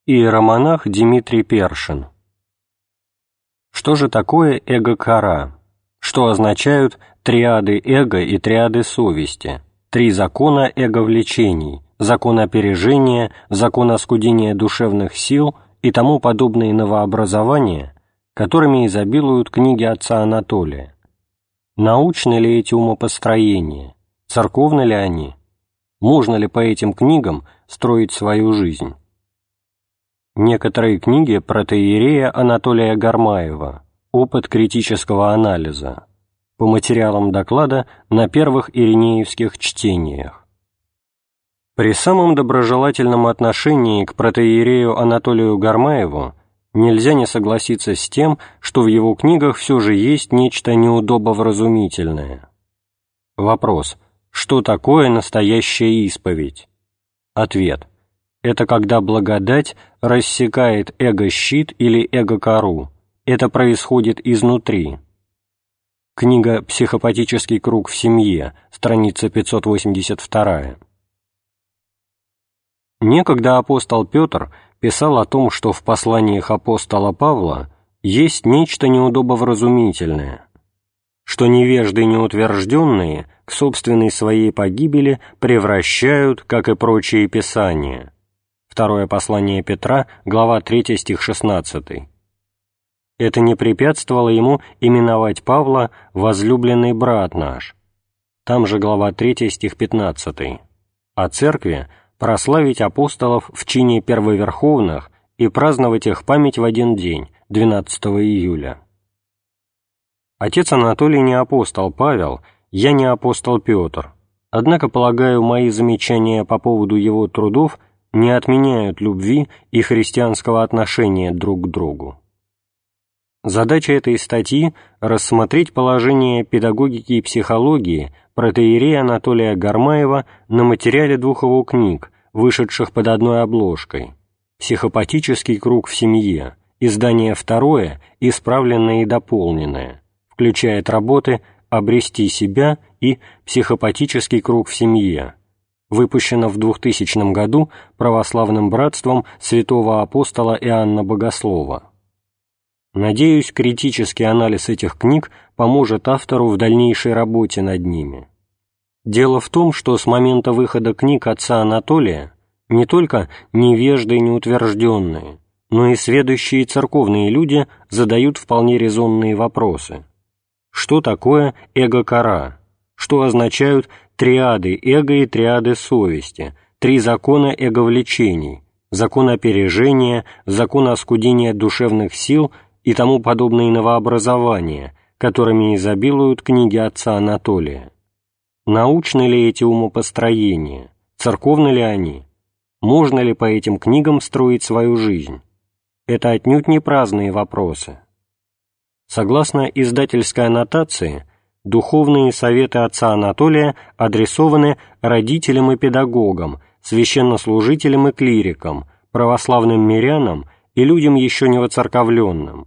Иеромонах Дмитрий Першин. Что же такое эго-кара? Что означают триады эго и триады совести, три закона эго-влечений, закон опережения, закон оскудения душевных сил и тому подобные новообразования, которыми изобилуют книги отца Анатолия? Научны ли эти умопостроения? Церковны ли они? Можно ли по этим книгам строить свою жизнь? Некоторые книги протоиерея Анатолия Гармаева «Опыт критического анализа» по материалам доклада на первых иринеевских чтениях. При самом доброжелательном отношении к протоиерею Анатолию Гармаеву нельзя не согласиться с тем, что в его книгах все же есть нечто неудобовразумительное. Вопрос: что такое настоящая исповедь? Ответ: это когда благодать рассекает эго-щит или эго-кору. Это происходит изнутри. Книга «Психопатический круг в семье», страница 582. Некогда апостол Петр писал о том, что в посланиях апостола Павла есть нечто неудобовразумительное, что невежды и неутвержденные к собственной своей погибели превращают, как и прочие писания. Второе послание Петра, глава 3, стих 16. Это не препятствовало ему именовать Павла «возлюбленный брат наш». Там же глава 3, стих 15. А церкви прославить апостолов в чине первоверховных и праздновать их память в один день, 12 июля. Отец Анатолий не апостол Павел, я не апостол Петр, однако, полагаю, мои замечания по поводу его трудов не отменяют любви и христианского отношения друг к другу. Задача этой статьи – рассмотреть положение педагогики и психологии протоиерея Анатолия Гармаева на материале двух его книг, вышедших под одной обложкой: «Психопатический круг в семье», издание второе, исправленное и дополненное, включает работы «Обрести себя» и «Психопатический круг в семье», выпущено в 2000 году православным братством святого апостола Иоанна Богослова. Надеюсь, критический анализ этих книг поможет автору в дальнейшей работе над ними. Дело в том, что с момента выхода книг отца Анатолия не только невежды и неутвержденные, но и сведущие церковные люди задают вполне резонные вопросы. Что такое эго-кара? Что означают триады эго и триады совести, три закона эго-влечений, закон опережения, закон оскудения душевных сил и тому подобные новообразования, которыми изобилуют книги отца Анатолия? Научны ли эти умопостроения? Церковны ли они? Можно ли по этим книгам строить свою жизнь? Это отнюдь не праздные вопросы. Согласно издательской аннотации, духовные советы отца Анатолия адресованы родителям и педагогам, священнослужителям и клирикам, православным мирянам и людям еще не воцерковленным.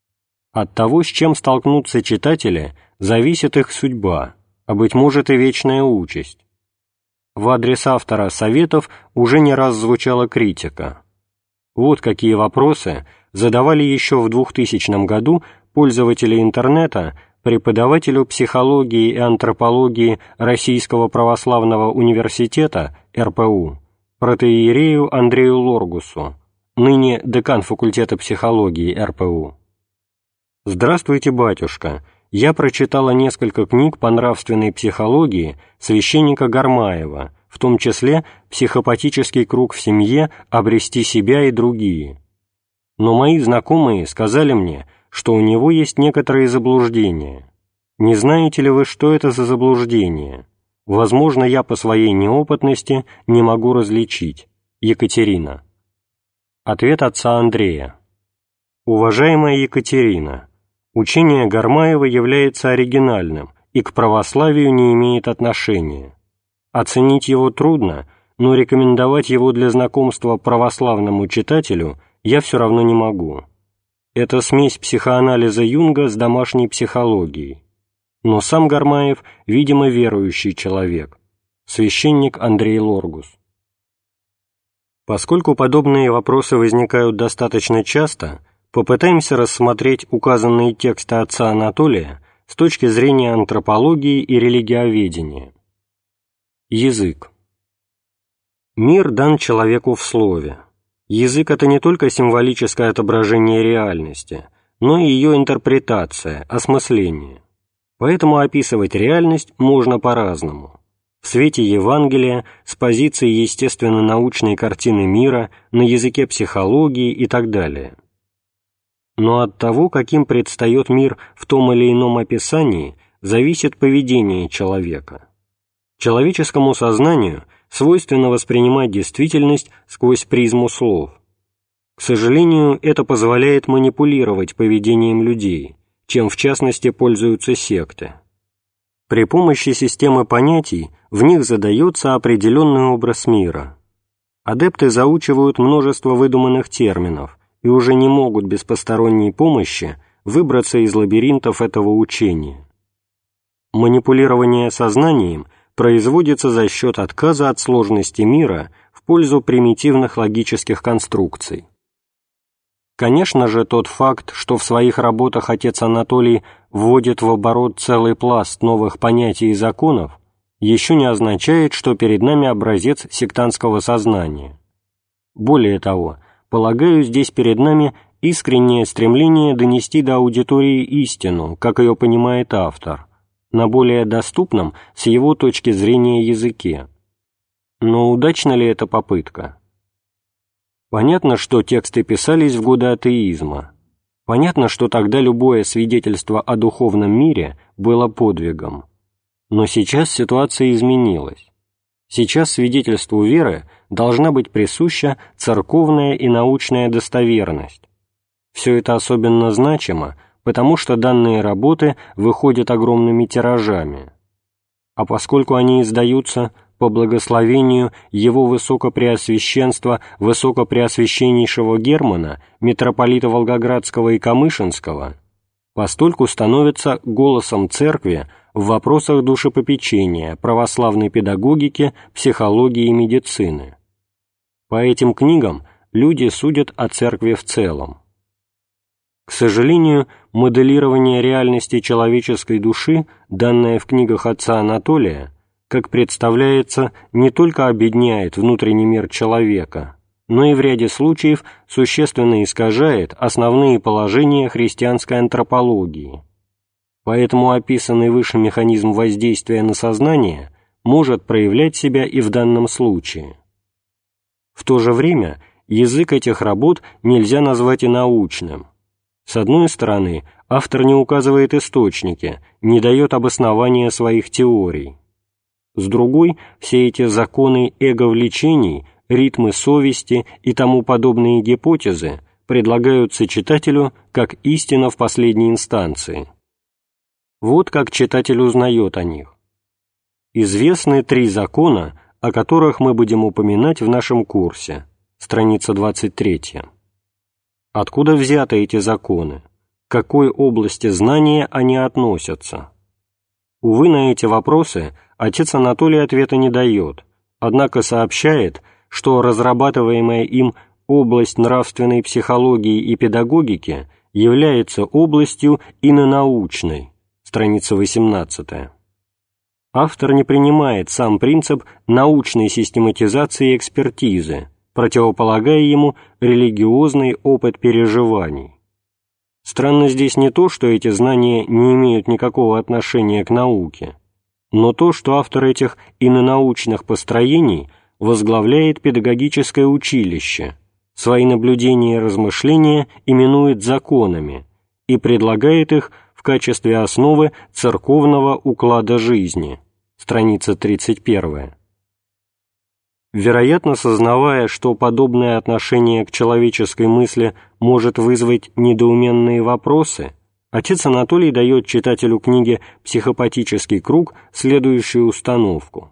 От того, с чем столкнутся читатели, зависит их судьба, а, быть может, и вечная участь. В адрес автора советов уже не раз звучала критика. Вот какие вопросы задавали еще в 2000 году пользователи интернета преподавателю психологии и антропологии Российского православного университета РПУ, протоиерею Андрею Лоргусу, ныне декан факультета психологии РПУ. «Здравствуйте, батюшка. Я прочитала несколько книг по нравственной психологии священника Гармаева, в том числе «Психопатический круг в семье», «Обрести себя» и другие. Но мои знакомые сказали мне, что у него есть некоторые заблуждения. Не знаете ли вы, что это за заблуждения? Возможно, я по своей неопытности не могу различить. Екатерина». Ответ отца Андрея. «Уважаемая Екатерина, учение Гармаева является оригинальным и к православию не имеет отношения. Оценить его трудно, но рекомендовать его для знакомства православному читателю я все равно не могу. Это смесь психоанализа Юнга с домашней психологией. Но сам Гармаев, видимо, верующий человек. Священник Андрей Лоргус». Поскольку подобные вопросы возникают достаточно часто, попытаемся рассмотреть указанные тексты отца Анатолия с точки зрения антропологии и религиоведения. Язык. Мир дан человеку в слове. Язык – это не только символическое отображение реальности, но и ее интерпретация, осмысление. Поэтому описывать реальность можно по-разному. В свете Евангелия, с позиции естественно-научной картины мира, на языке психологии и так далее. Но от того, каким предстает мир в том или ином описании, зависит поведение человека. Человеческому сознанию свойственно воспринимать действительность сквозь призму слов. К сожалению, это позволяет манипулировать поведением людей, чем в частности пользуются секты. При помощи системы понятий в них задается определенный образ мира. Адепты заучивают множество выдуманных терминов и уже не могут без посторонней помощи выбраться из лабиринтов этого учения. Манипулирование сознанием производится за счет отказа от сложности мира в пользу примитивных логических конструкций. Конечно же, тот факт, что в своих работах отец Анатолий вводит в оборот целый пласт новых понятий и законов, еще не означает, что перед нами образец сектантского сознания. Более того, полагаю, здесь перед нами искреннее стремление донести до аудитории истину, как ее понимает автор, на более доступном с его точки зрения языке. Но удачна ли эта попытка? Понятно, что тексты писались в годы атеизма. Понятно, что тогда любое свидетельство о духовном мире было подвигом. Но сейчас ситуация изменилась. Сейчас свидетельству веры должна быть присуща церковная и научная достоверность. Все это особенно значимо, потому что данные работы выходят огромными тиражами. А поскольку они издаются по благословению его Высокопреосвященства Высокопреосвященнейшего Германа, митрополита Волгоградского и Камышинского, постольку становятся голосом Церкви в вопросах душепопечения, православной педагогики, психологии и медицины. По этим книгам люди судят о Церкви в целом. К сожалению, моделирование реальности человеческой души, данное в книгах отца Анатолия, как представляется, не только обедняет внутренний мир человека, но и в ряде случаев существенно искажает основные положения христианской антропологии. Поэтому описанный выше механизм воздействия на сознание может проявлять себя и в данном случае. В то же время язык этих работ нельзя назвать и научным. С одной стороны, автор не указывает источники, не дает обоснования своих теорий. С другой, все эти законы эго-влечений, ритмы совести и тому подобные гипотезы предлагаются читателю как истина в последней инстанции. Вот как читатель узнает о них. Известны 3 закона, о которых мы будем упоминать в нашем курсе, страница 23. Откуда взяты эти законы? К какой области знания они относятся? Увы, на эти вопросы отец Анатолий ответа не дает, однако сообщает, что разрабатываемая им область нравственной психологии и педагогики является областью инонаучной, страница 18. Автор не принимает сам принцип научной систематизации и экспертизы, противополагая ему религиозный опыт переживаний. Странно здесь не то, что эти знания не имеют никакого отношения к науке, но то, что автор этих инонаучных построений возглавляет педагогическое училище, свои наблюдения и размышления именует законами и предлагает их в качестве основы церковного уклада жизни, страница 31. Вероятно, сознавая, что подобное отношение к человеческой мысли может вызвать недоуменные вопросы, отец Анатолий дает читателю книги «Психопатический круг» следующую установку.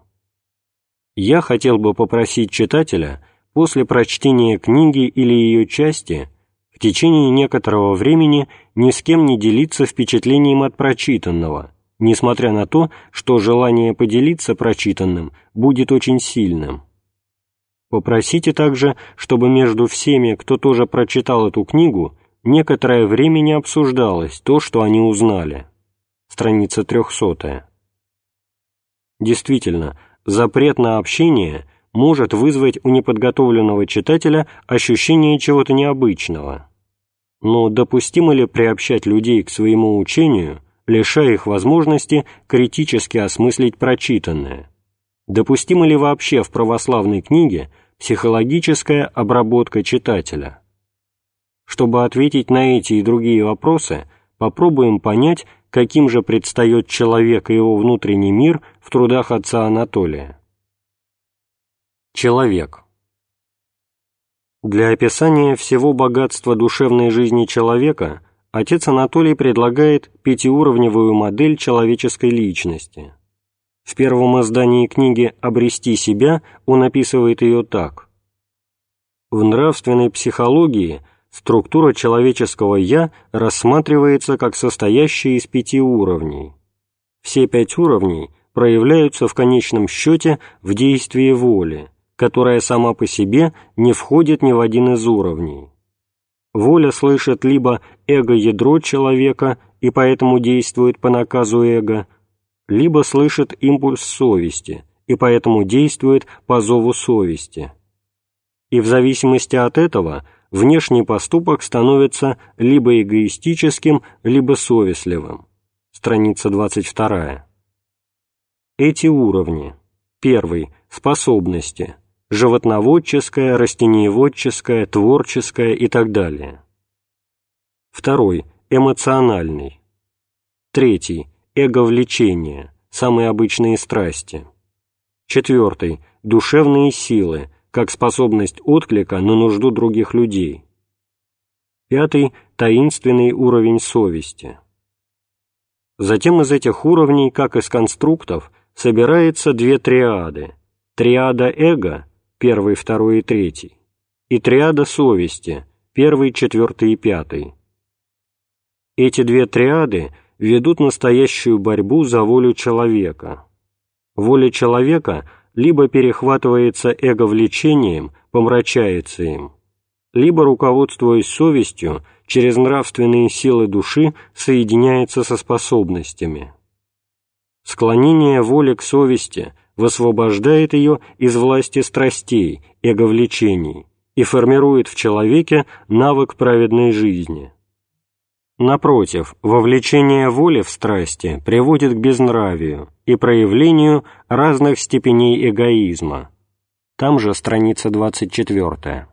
Я хотел бы попросить читателя после прочтения книги или ее части в течение некоторого времени ни с кем не делиться впечатлением от прочитанного, несмотря на то, что желание поделиться прочитанным будет очень сильным. Попросите также, чтобы между всеми, кто тоже прочитал эту книгу, некоторое время не обсуждалось то, что они узнали. Страница 300. Действительно, запрет на общение может вызвать у неподготовленного читателя ощущение чего-то необычного. Но допустимо ли приобщать людей к своему учению, лишая их возможности критически осмыслить прочитанное? Допустимо ли вообще в православной книге психологическая обработка читателя? Чтобы ответить на эти и другие вопросы, попробуем понять, каким же предстает человек и его внутренний мир в трудах отца Анатолия. Человек. Для описания всего богатства душевной жизни человека отец Анатолий предлагает пятиуровневую модель человеческой личности. В первом издании книги «Обрести себя» он описывает ее так. В нравственной психологии структура человеческого «я» рассматривается как состоящая из 5 уровней. Все 5 уровней проявляются в конечном счете в действии воли, которая сама по себе не входит ни в один из уровней. Воля слышит либо эго-ядро человека и поэтому действует по наказу эго, либо слышит импульс совести и поэтому действует по зову совести. И в зависимости от этого внешний поступок становится либо эгоистическим, либо совестливым. Страница 22. Эти уровни. Первый – способности. Животноводческое, растениеводческое, творческое и так далее. Второй – эмоциональный. Третий – эговлечение, самые обычные страсти. Четвертый – душевные силы, как способность отклика на нужду других людей. Пятый – таинственный уровень совести. Затем из этих уровней, как из конструктов, собирается 2 триады. Триада эго, 1, 2 и 3, и триада совести, 1, 4 и 5. Эти 2 триады ведут настоящую борьбу за волю человека. Воля человека либо перехватывается эговлечением, помрачается им, либо, руководствуясь совестью, через нравственные силы души соединяется со способностями. Склонение воли к совести высвобождает ее из власти страстей, эговлечений, и формирует в человеке навык праведной жизни. Напротив, вовлечение воли в страсти приводит к безнравию и проявлению разных степеней эгоизма. Там же страница 24.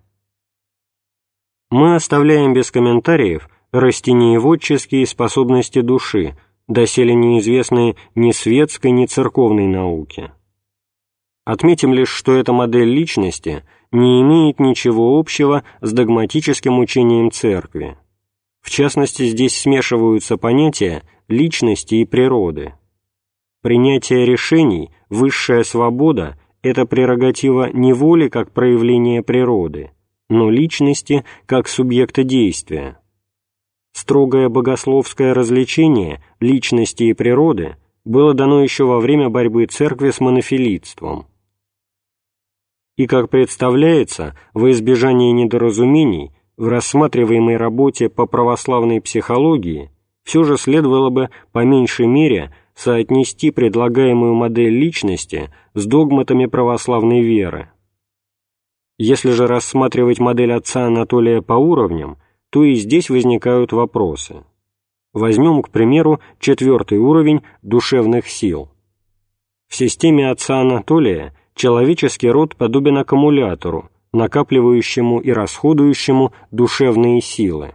Мы оставляем без комментариев растениеводческие способности души, доселе неизвестные ни светской, ни церковной науке. Отметим лишь, что эта модель личности не имеет ничего общего с догматическим учением Церкви. В частности, здесь смешиваются понятия личности и природы. Принятие решений, высшая свобода – это прерогатива не воли как проявление природы, но личности как субъекта действия. Строгое богословское различение личности и природы было дано еще во время борьбы Церкви с монофилитством. И, как представляется, во избежание недоразумений, в рассматриваемой работе по православной психологии все же следовало бы по меньшей мере соотнести предлагаемую модель личности с догматами православной веры. Если же рассматривать модель отца Анатолия по уровням, то и здесь возникают вопросы. Возьмем, к примеру, 4 уровень душевных сил. В системе отца Анатолия человеческий род подобен аккумулятору, накапливающему и расходующему душевные силы.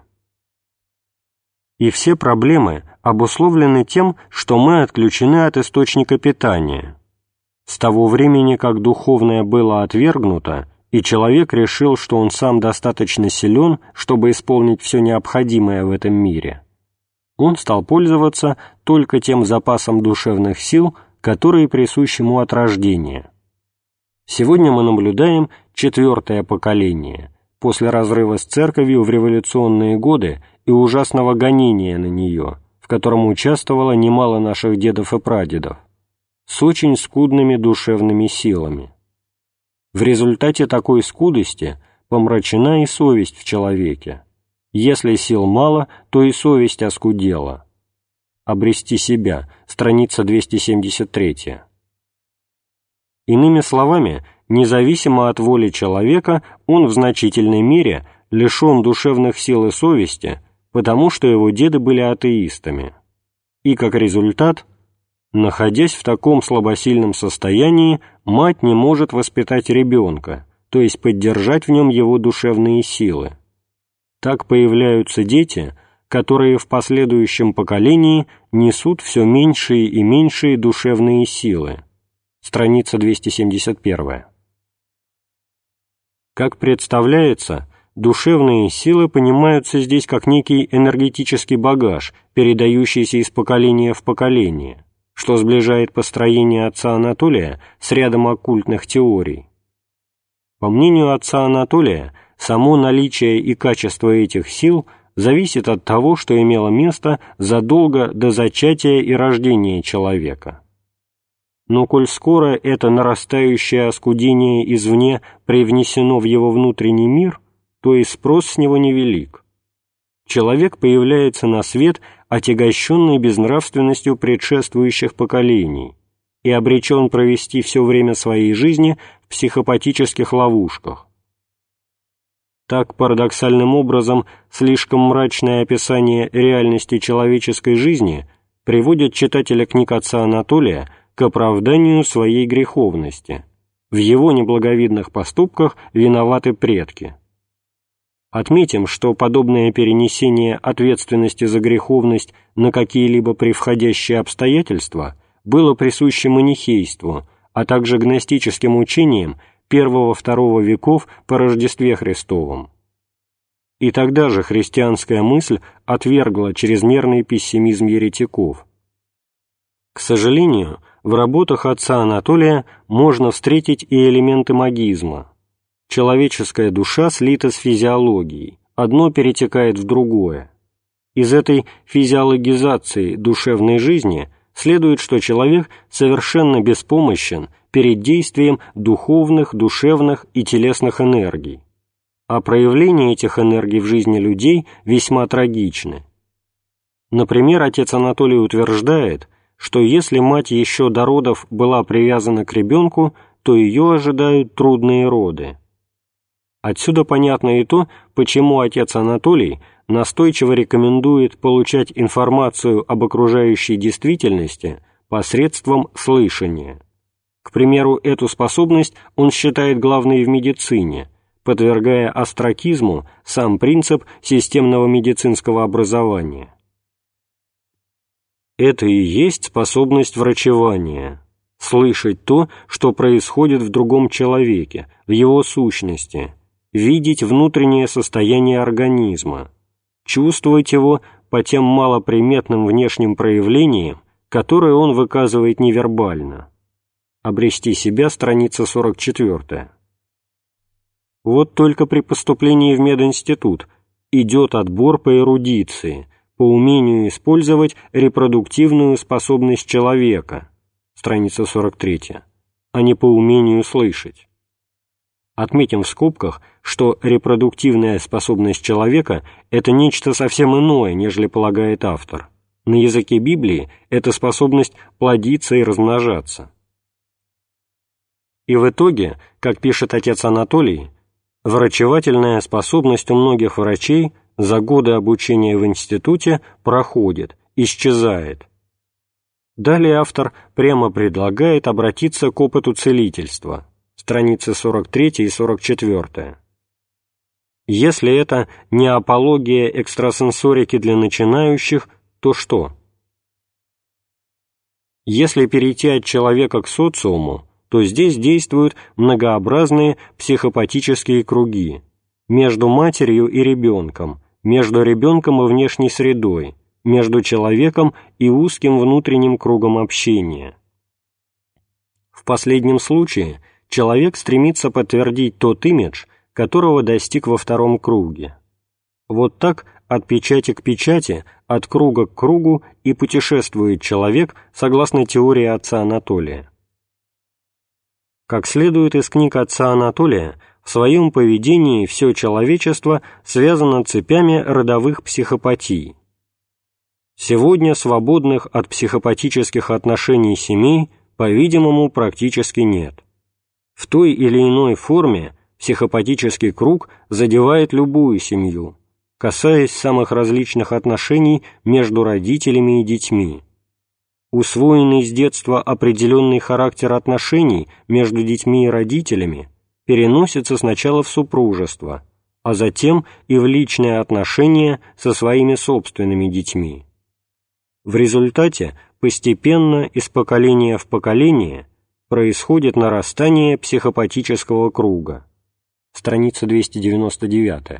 И все проблемы обусловлены тем, что мы отключены от источника питания. С того времени, как духовное было отвергнуто, и человек решил, что он сам достаточно силен, чтобы исполнить все необходимое в этом мире, он стал пользоваться только тем запасом душевных сил, которые присущи ему от рождения. Сегодня мы наблюдаем 4-е поколение, после разрыва с Церковью в революционные годы и ужасного гонения на нее, в котором участвовало немало наших дедов и прадедов, с очень скудными душевными силами. В результате такой скудости помрачена и совесть в человеке. Если сил мало, то и совесть оскудела. Обрести себя, страница 273. Иными словами, независимо от воли человека, он в значительной мере лишен душевных сил и совести, потому что его деды были атеистами. И как результат, находясь в таком слабосильном состоянии, мать не может воспитать ребенка, то есть поддержать в нем его душевные силы. Так появляются дети, которые в последующем поколении несут все меньшие и меньшие душевные силы. Страница 271. Как представляется, душевные силы понимаются здесь как некий энергетический багаж, передающийся из поколения в поколение, что сближает построение отца Анатолия с рядом оккультных теорий. По мнению отца Анатолия, само наличие и качество этих сил зависит от того, что имело место задолго до зачатия и рождения человека. Но коль скоро это нарастающее оскудение извне привнесено в его внутренний мир, то и спрос с него невелик. Человек появляется на свет, отягощенный безнравственностью предшествующих поколений, и обречен провести все время своей жизни в психопатических ловушках. Так, парадоксальным образом, слишком мрачное описание реальности человеческой жизни приводит читателя книг отца Анатолия к оправданию своей греховности. В его неблаговидных поступках виноваты предки. Отметим, что подобное перенесение ответственности за греховность на какие-либо превходящие обстоятельства было присуще манихейству, а также гностическим учениям I-II веков по Рождестве Христовом. И тогда же христианская мысль отвергла чрезмерный пессимизм еретиков. К сожалению, в работах отца Анатолия можно встретить и элементы магизма. Человеческая душа слита с физиологией, одно перетекает в другое. Из этой физиологизации душевной жизни следует, что человек совершенно беспомощен перед действием духовных, душевных и телесных энергий, а проявления этих энергий в жизни людей весьма трагичны. Например, отец Анатолий утверждает, что если мать еще до родов была привязана к ребенку, то ее ожидают трудные роды. Отсюда понятно и то, почему отец Анатолий настойчиво рекомендует получать информацию об окружающей действительности посредством слышания. К примеру, эту способность он считает главной в медицине, подвергая остракизму сам принцип системного медицинского образования. Это и есть способность врачевания – слышать то, что происходит в другом человеке, в его сущности, видеть внутреннее состояние организма, чувствовать его по тем малоприметным внешним проявлениям, которые он выказывает невербально. Обрести себя, страница 44. Вот только при поступлении в мединститут идет отбор по эрудиции, по умению использовать репродуктивную способность человека, страница 43, а не по умению слышать. Отметим в скобках, что репродуктивная способность человека – это нечто совсем иное, нежели полагает автор. На языке Библии это способность плодиться и размножаться. И в итоге, как пишет отец Анатолий, врачевательная способность у многих врачей за годы обучения в институте проходит, исчезает. Далее автор прямо предлагает обратиться к опыту целительства, страницы 43 и 44. Если это не апология экстрасенсорики для начинающих, то что? Если перейти от человека к социуму, то здесь действуют многообразные психопатические круги между матерью и ребенком, между ребенком и внешней средой, между человеком и узким внутренним кругом общения. В последнем случае человек стремится подтвердить тот имидж, которого достиг во втором круге. Вот так от печати к печати, от круга к кругу и путешествует человек согласно теории отца Анатолия. Как следует из книг отца Анатолия, в своем поведении все человечество связано цепями родовых психопатий. Сегодня свободных от психопатических отношений семей, по-видимому, практически нет. В той или иной форме психопатический круг задевает любую семью, касаясь самых различных отношений между родителями и детьми. Усвоенный с детства определенный характер отношений между детьми и родителями переносится сначала в супружество, а затем и в личные отношения со своими собственными детьми. В результате постепенно из поколения в поколение происходит нарастание психопатического круга. Страница 299.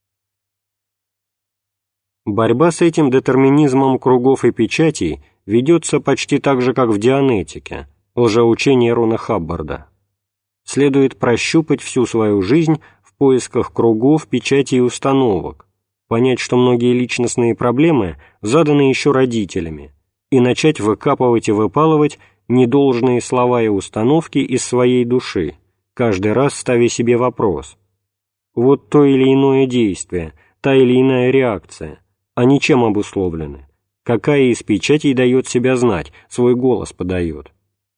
Борьба с этим детерминизмом кругов и печатей ведется почти так же, как в Дианетике, лжеучении Рона Хаббарда. Следует прощупать всю свою жизнь в поисках кругов, печатей и установок, понять, что многие личностные проблемы заданы еще родителями, и начать выкапывать и выпалывать недолжные слова и установки из своей души, каждый раз ставя себе вопрос: вот то или иное действие, та или иная реакция, они чем обусловлены? Какая из печатей дает себя знать, свой голос подает?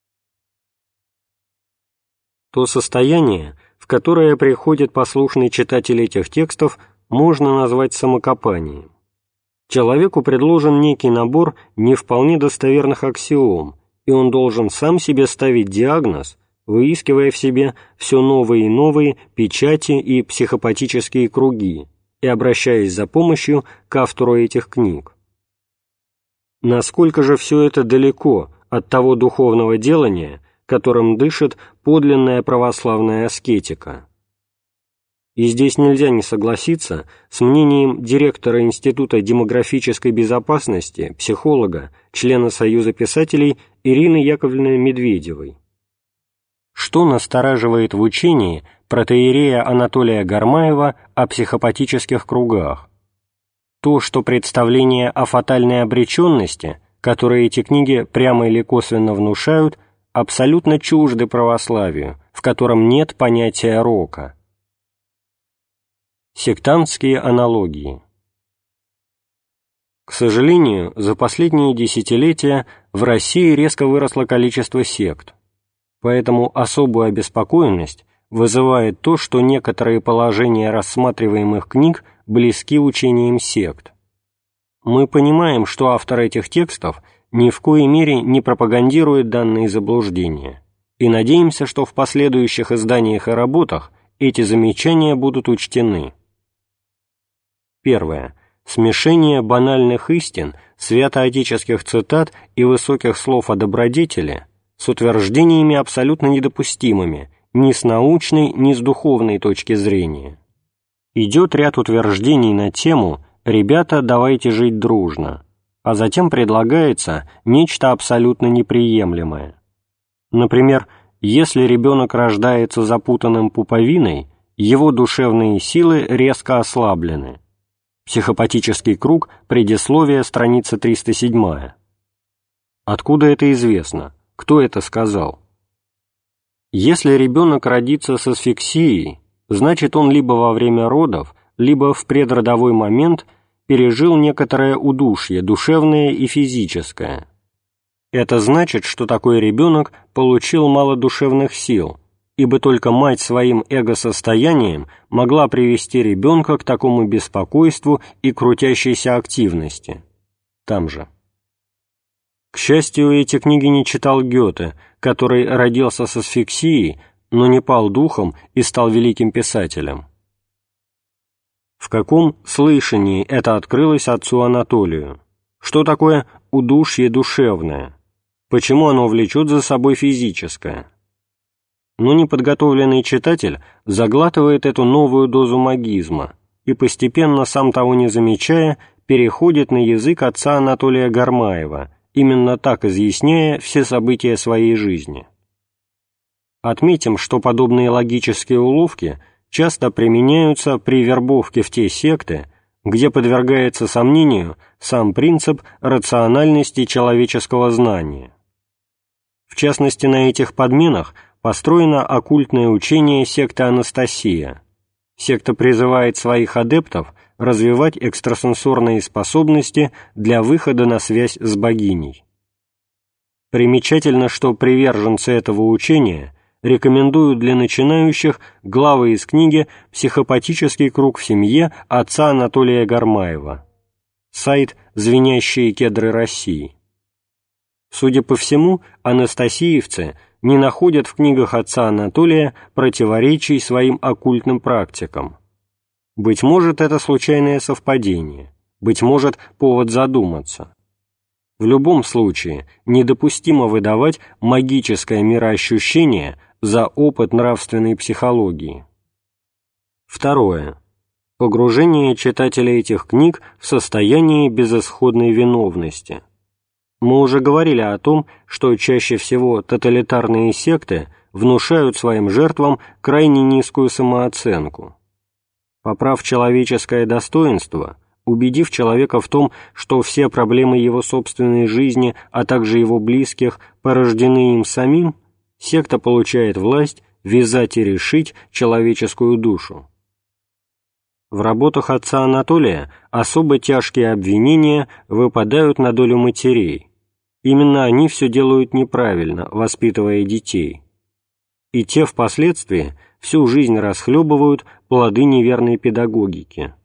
То состояние, в которое приходит послушный читатель этих текстов, можно назвать самокопанием. Человеку предложен некий набор не вполне достоверных аксиом, и он должен сам себе ставить диагноз, выискивая в себе все новые и новые печати и психопатические круги, и обращаясь за помощью к автору этих книг. Насколько же все это далеко от того духовного делания, которым дышит подлинная православная аскетика? И здесь нельзя не согласиться с мнением директора Института демографической безопасности, психолога, члена Союза писателей Ирины Яковлевны Медведевой. Что настораживает в учении протоиерея Анатолия Гармаева о психопатических кругах? То, что представления о фатальной обреченности, которые эти книги прямо или косвенно внушают, абсолютно чужды православию, в котором нет понятия рока. Сектантские аналогии. К сожалению, за последние десятилетия в России резко выросло количество сект, поэтому особую обеспокоенность вызывает то, что некоторые положения рассматриваемых книг близки учениям сект. Мы понимаем, что автор этих текстов ни в коей мере не пропагандирует данные заблуждения, и надеемся, что в последующих изданиях и работах эти замечания будут учтены. Первое. Смешение банальных истин, святоотеческих цитат и высоких слов о добродетели с утверждениями абсолютно недопустимыми ни с научной, ни с духовной точки зрения. Идет ряд утверждений на тему «Ребята, давайте жить дружно», а затем предлагается нечто абсолютно неприемлемое. Например, если ребенок рождается запутанным пуповиной, его душевные силы резко ослаблены. Психопатический круг, предисловие, страница 307. Откуда это известно? Кто это сказал? Если ребенок родится с асфиксией, значит он либо во время родов, либо в предродовой момент пережил некоторое удушье, душевное и физическое. Это значит, что такой ребенок получил мало душевных сил, ибо только мать своим эго-состоянием могла привести ребенка к такому беспокойству и крутящейся активности. Там же. К счастью, эти книги не читал Гёте, который родился с асфиксией, но не пал духом и стал великим писателем. В каком слышании это открылось отцу Анатолию? Что такое удушье душевное? Почему оно влечет за собой физическое? Но неподготовленный читатель заглатывает эту новую дозу магизма и постепенно, сам того не замечая, переходит на язык отца Анатолия Гармаева, именно так изъясняя все события своей жизни. Отметим, что подобные логические уловки часто применяются при вербовке в те секты, где подвергается сомнению сам принцип рациональности человеческого знания. В частности, на этих подменах построено оккультное учение секты Анастасия. Секта призывает своих адептов развивать экстрасенсорные способности для выхода на связь с богиней. Примечательно, что приверженцы этого учения рекомендуют для начинающих главы из книги «Психопатический круг в семье» отца Анатолия Гармаева. Сайт «Звенящие кедры России». Судя по всему, анастасиевцы не находят в книгах отца Анатолия противоречий своим оккультным практикам. Быть может, это случайное совпадение, быть может, повод задуматься. В любом случае, недопустимо выдавать магическое мироощущение за опыт нравственной психологии. Второе. Погружение читателя этих книг в состояние безысходной виновности. Мы уже говорили о том, что чаще всего тоталитарные секты внушают своим жертвам крайне низкую самооценку. Поправ человеческое достоинство, убедив человека в том, что все проблемы его собственной жизни, а также его близких, порождены им самим, секта получает власть вязать и решить человеческую душу. В работах отца Анатолия особо тяжкие обвинения выпадают на долю матерей. Именно они все делают неправильно, воспитывая детей. И те впоследствии всю жизнь расхлебывают плоды неверной педагогики.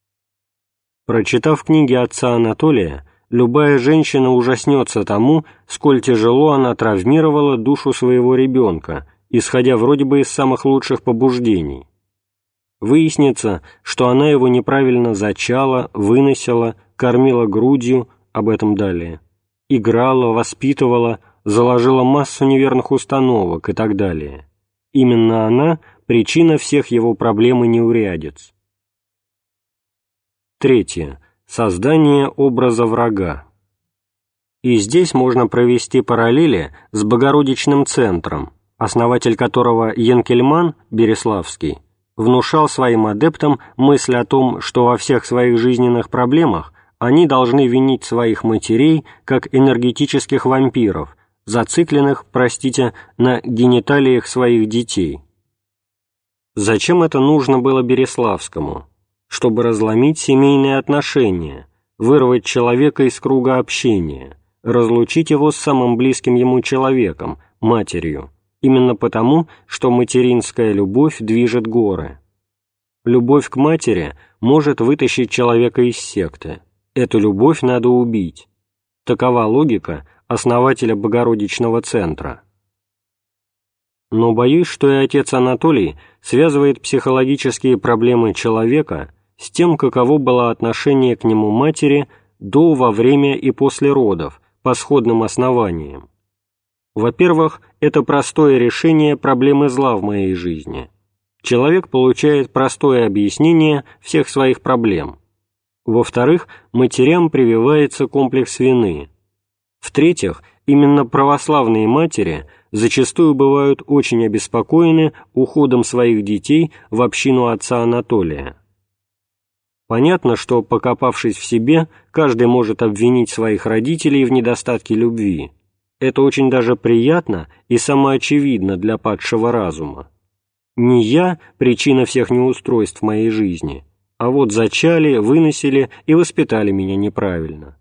Прочитав книги отца Анатолия, любая женщина ужаснется тому, сколь тяжело она травмировала душу своего ребенка, исходя вроде бы из самых лучших побуждений. Выяснится, что она его неправильно зачала, выносила, кормила грудью, об этом далее, играла, воспитывала, заложила массу неверных установок и так далее. Именно она – причина всех его проблем и неурядиц. Третье. Создание образа врага. И здесь можно провести параллели с Богородичным центром, основатель которого Янкельман, Береславский, внушал своим адептам мысль о том, что во всех своих жизненных проблемах они должны винить своих матерей как энергетических вампиров, зацикленных, на гениталиях своих детей. Зачем это нужно было Береславскому? Чтобы разломить семейные отношения, вырвать человека из круга общения, разлучить его с самым близким ему человеком, матерью, именно потому, что материнская любовь движет горы. Любовь к матери может вытащить человека из секты. Эту любовь надо убить. Такова логика основателя Богородичного центра. Но боюсь, что и отец Анатолий связывает психологические проблемы человека с тем, каково было отношение к нему матери до, во время и после родов, по сходным основаниям. Во-первых, это простое решение проблемы зла в моей жизни. Человек получает простое объяснение всех своих проблем. Во-вторых, матерям прививается комплекс вины. В-третьих, именно православные матери зачастую бывают очень обеспокоены уходом своих детей в общину отца Анатолия. Понятно, что, покопавшись в себе, каждый может обвинить своих родителей в недостатке любви. Это очень даже приятно и самоочевидно для падшего разума. Не я – причина всех неустройств в моей жизни, а вот зачали, выносили и воспитали меня неправильно.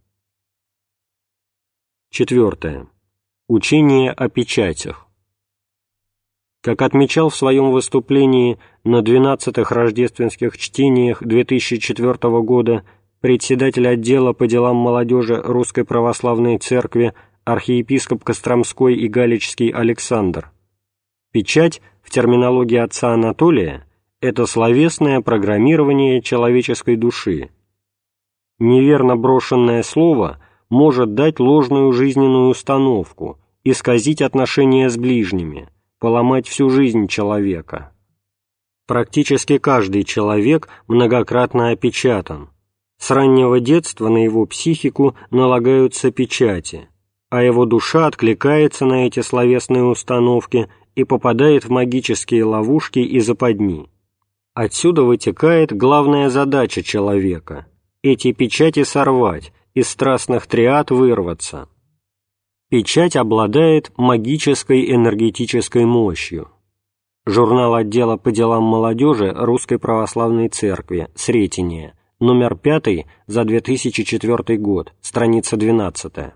Четвертое. Учение о печатях. Как отмечал в своем выступлении на 12-х рождественских чтениях 2004 года председатель отдела по делам молодежи Русской Православной Церкви архиепископ Костромской и Галичский Александр, печать в терминологии отца Анатолия – это словесное программирование человеческой души. Неверно брошенное слово может дать ложную жизненную установку, исказить отношения с ближними, поломать всю жизнь человека. Практически каждый человек многократно опечатан. С раннего детства на его психику налагаются печати, а его душа откликается на эти словесные установки и попадает в магические ловушки и западни. Отсюда вытекает главная задача человека – эти печати сорвать, из страстных триад вырваться. Печать обладает магической энергетической мощью. Журнал отдела по делам молодежи Русской Православной Церкви, Сретение, номер 5 за 2004 год, страница 12.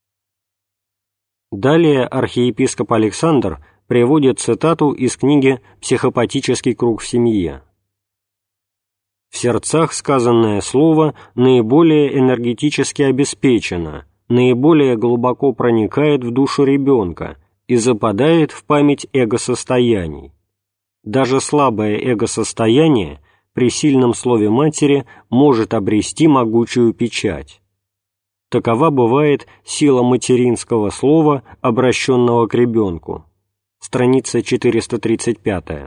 Далее архиепископ Александр приводит цитату из книги «Психопатический круг в семье». «В сердцах сказанное слово наиболее энергетически обеспечено, наиболее глубоко проникает в душу ребенка и западает в память эго-состояний. Даже слабое эго-состояние при сильном слове матери может обрести могучую печать. Такова бывает сила материнского слова, обращенного к ребенку». Страница 435.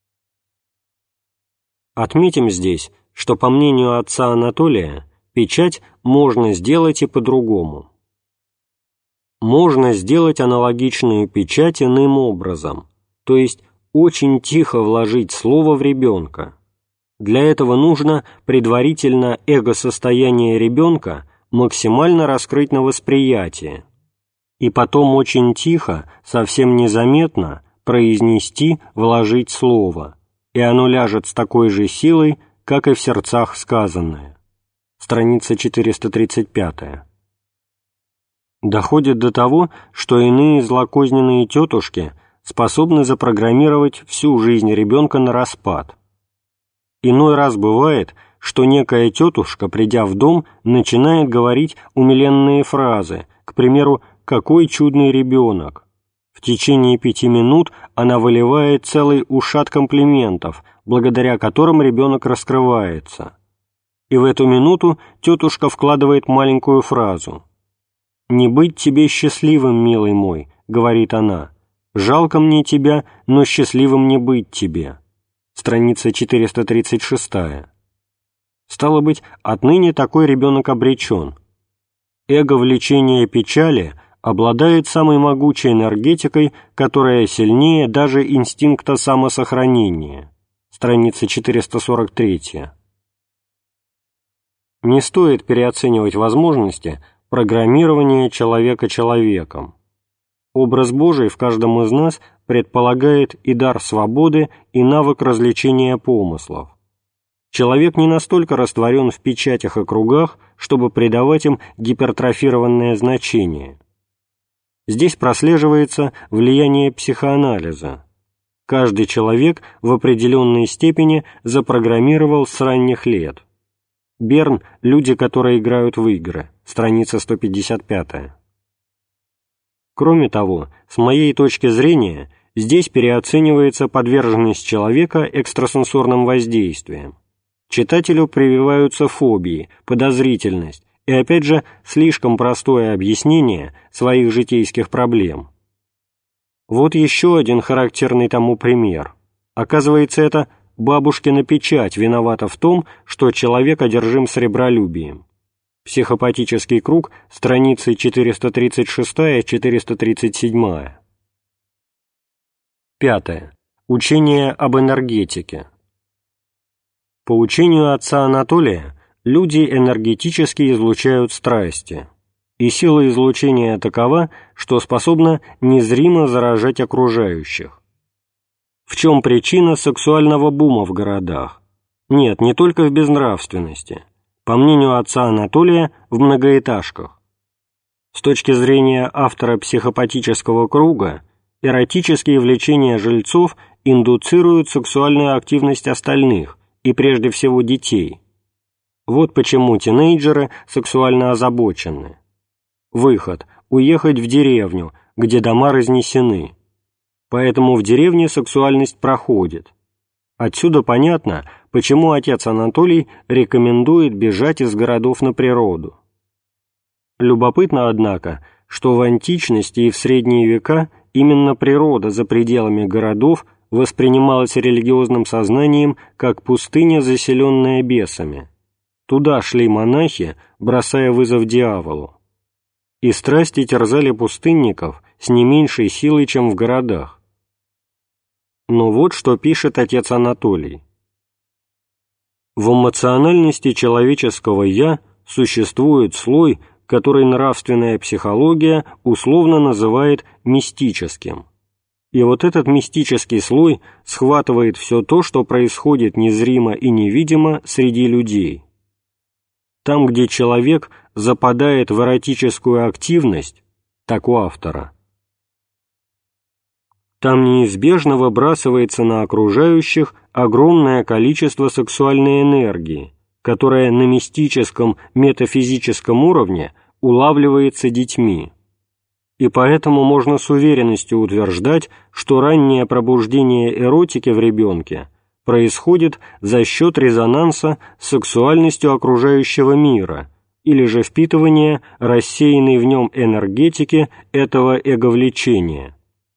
Отметим здесь, что, по мнению отца Анатолия, печать можно сделать и по-другому. Можно сделать аналогичную печать иным образом, то есть очень тихо вложить слово в ребенка. Для этого нужно предварительно эго-состояние ребенка максимально раскрыть на восприятие, и потом очень тихо, совсем незаметно произнести, вложить слово, и оно ляжет с такой же силой, как и в сердцах сказанное. Страница 435. Доходит до того, что иные злокозненные тетушки способны запрограммировать всю жизнь ребенка на распад. Иной раз бывает, что некая тетушка, придя в дом, начинает говорить умиленные фразы, к примеру, «какой чудный ребенок». В течение 5 минут она выливает целый ушат комплиментов, благодаря которым ребенок раскрывается. И в эту минуту тетушка вкладывает маленькую фразу. «Не быть тебе счастливым, милый мой», — говорит она, «жалко мне тебя, но счастливым не быть тебе». Страница 436. Стало быть, отныне такой ребенок обречен. Эго-влечение печали обладает самой могучей энергетикой, которая сильнее даже инстинкта самосохранения. Страница 443. Не стоит переоценивать возможности программирования человека человеком. Образ Божий в каждом из нас предполагает и дар свободы, и навык развлечения помыслов. Человек не настолько растворен в печатях и кругах, чтобы придавать им гипертрофированное значение. Здесь прослеживается влияние психоанализа. Каждый человек в определенной степени запрограммировал с ранних лет. Берн «Люди, которые играют в игры», страница 155. Кроме того, с моей точки зрения, здесь переоценивается подверженность человека экстрасенсорным воздействиям. Читателю прививаются фобии, подозрительность и, опять же, слишком простое объяснение своих житейских проблем. Вот еще один характерный тому пример. Оказывается, это бабушкина печать виновата в том, что человек одержим сребролюбием. Психопатический круг, страницы 436-437. 5. Учение об энергетике. По учению отца Анатолия, люди энергетически излучают страсти, и сила излучения такова, что способна незримо заражать окружающих. В чем причина сексуального бума в городах? Нет, не только в безнравственности. По мнению отца Анатолия, в многоэтажках. С точки зрения автора психопатического круга, эротические влечения жильцов индуцируют сексуальную активность остальных, и прежде всего детей. Вот почему тинейджеры сексуально озабочены. Выход – уехать в деревню, где дома разнесены. Поэтому в деревне сексуальность проходит. Отсюда понятно, почему отец Анатолий рекомендует бежать из городов на природу. Любопытно, однако, что в античности и в средние века именно природа за пределами городов воспринималась религиозным сознанием как пустыня, заселенная бесами. Туда шли монахи, бросая вызов дьяволу. И страсти терзали пустынников с не меньшей силой, чем в городах. Но вот что пишет отец Анатолий. В эмоциональности человеческого «я» существует слой, который нравственная психология условно называет мистическим. И вот этот мистический слой схватывает все то, что происходит незримо и невидимо среди людей. Там, где человек западает в эротическую активность, так у автора, там неизбежно выбрасывается на окружающих огромное количество сексуальной энергии, которая на мистическом, метафизическом уровне улавливается детьми. И поэтому можно с уверенностью утверждать, что раннее пробуждение эротики в ребенке происходит за счет резонанса с сексуальностью окружающего мира или же впитывания рассеянной в нем энергетики этого эговлечения.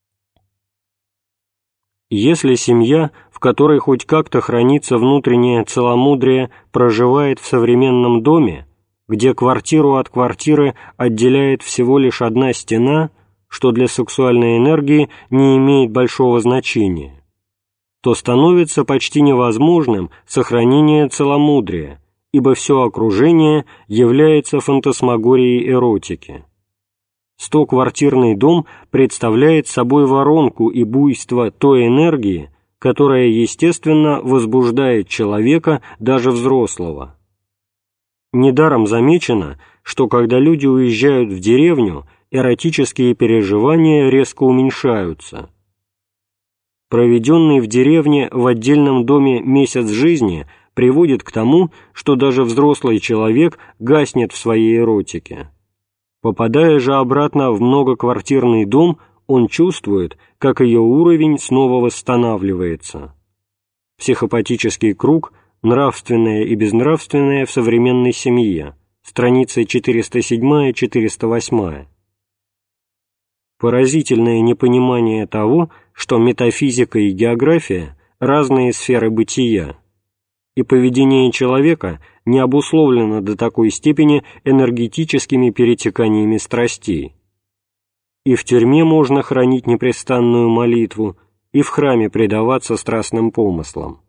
Если семья, в которой хоть как-то хранится внутреннее целомудрие, проживает в современном доме, где квартиру от квартиры отделяет всего лишь одна стена, что для сексуальной энергии не имеет большого значения, то становится почти невозможным сохранение целомудрия, ибо все окружение является фантасмагорией эротики. 100-квартирный дом представляет собой воронку и буйство той энергии, которая, естественно, возбуждает человека, даже взрослого. Недаром замечено, что когда люди уезжают в деревню, эротические переживания резко уменьшаются. Проведенный в деревне в отдельном доме месяц жизни приводит к тому, что даже взрослый человек гаснет в своей эротике. Попадая же обратно в многоквартирный дом, он чувствует, как ее уровень снова восстанавливается. Психопатический круг «Нравственное и безнравственное в современной семье», страницы 407-408. Поразительное непонимание того, что метафизика и география – разные сферы бытия, и поведение человека не обусловлено до такой степени энергетическими перетеканиями страстей. И в тюрьме можно хранить непрестанную молитву, и в храме предаваться страстным помыслам.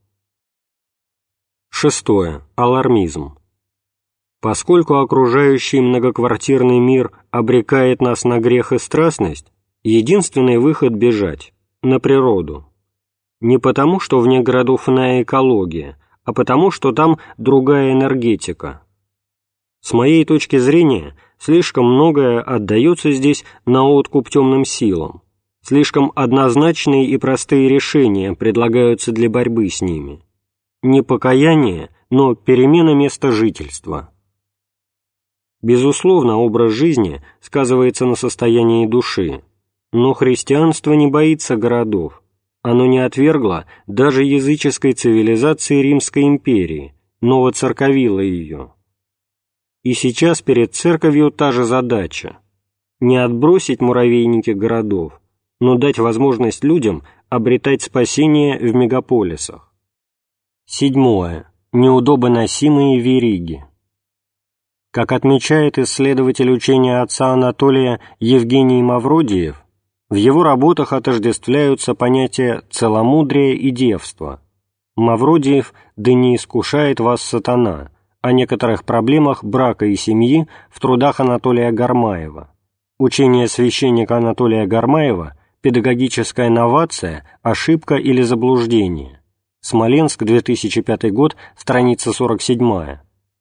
6. Алармизм. Поскольку окружающий многоквартирный мир обрекает нас на грех и страстность, единственный выход – бежать, на природу. Не потому, что вне городов иная экология, а потому, что там другая энергетика. С моей точки зрения, слишком многое отдается здесь на откуп темным силам, слишком однозначные и простые решения предлагаются для борьбы с ними. Не покаяние, но перемена места жительства. Безусловно, образ жизни сказывается на состоянии души, но христианство не боится городов. Оно не отвергло даже языческой цивилизации Римской империи, но воцерковило ее. И сейчас перед церковью та же задача – не отбросить муравейники городов, но дать возможность людям обретать спасение в мегаполисах. 7. Неудобоносимые вериги. Как отмечает исследователь учения отца Анатолия Евгений Мавродиев, в его работах отождествляются понятия целомудрия и девства. Мавродиев «Да не искушает вас сатана» о некоторых проблемах брака и семьи в трудах Анатолия Гармаева. Учение священника Анатолия Гармаева «Педагогическая новация, ошибка или заблуждение». Смоленск, 2005 год, страница 47.